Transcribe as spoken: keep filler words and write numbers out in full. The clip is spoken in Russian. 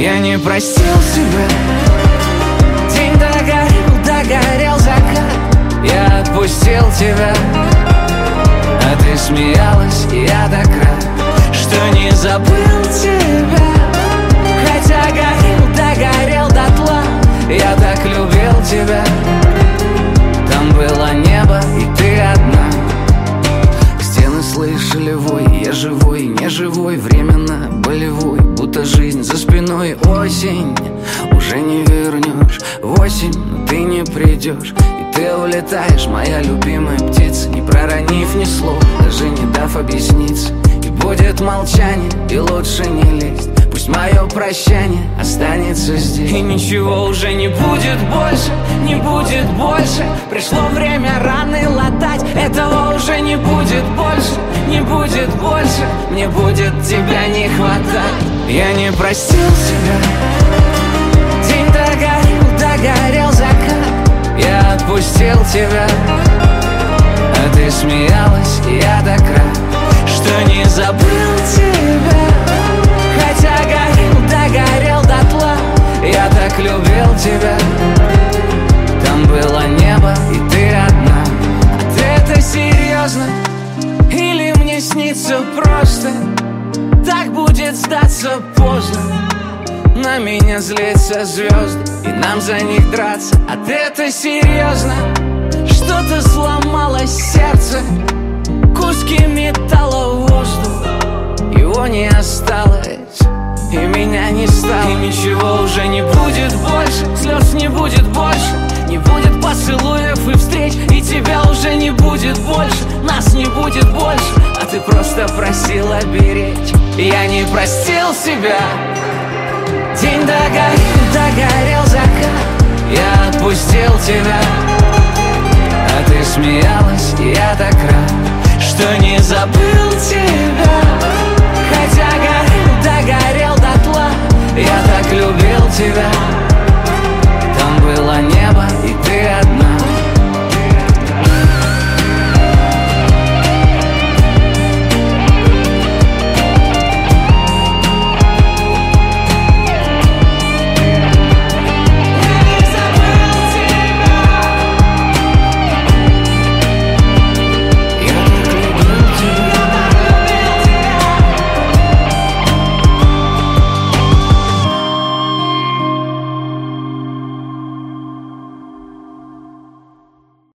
Я не простил себя. День догорел, догорел закат. Я отпустил тебя, а ты смеялась, и я так рад, что не забыл тебя. Хотя горел, догорел дотла. Я так любил тебя. Там было небо, и ты одна. Стены слышали вой. Я живой, не живой, временно болевой, будто жизнь за спиной. Осень уже не вернешь в осень, но ты не придешь. И ты улетаешь, моя любимая птица, не проронив ни слова, даже не дав объясниться. И будет молчание, и лучше не лезть. Пусть мое прощание останется здесь. И ничего уже не будет больше, не будет больше. Пришло время раны латать. Этого уже не будет больше, не будет больше. Мне будет тебя не хватать. Я не простил себя. День догорел, догорел закат. Я отпустил тебя, а ты смеялась, и я так рад, что не забыл тебя. Хотя горел, догорел дотла. Я так любил тебя. Там было небо, и ты одна. А ты это серьезно? Или мне снится просто? Так будет сдаться поздно. На меня злятся звезды, и нам за них драться. А ты это серьезно? Что-то сломалось сердце, куски металла в воздух. Его не осталось, и меня не стало. И ничего уже не будет больше, слез не будет больше, не будет поцелуев и встреч. И тебя уже не будет больше, нас не будет больше. А ты просто просила беречь. Я не простил себя. День догорел, догорел закат. Я отпустил тебя, а ты смеялась, и я так рад, что не забыл тебя.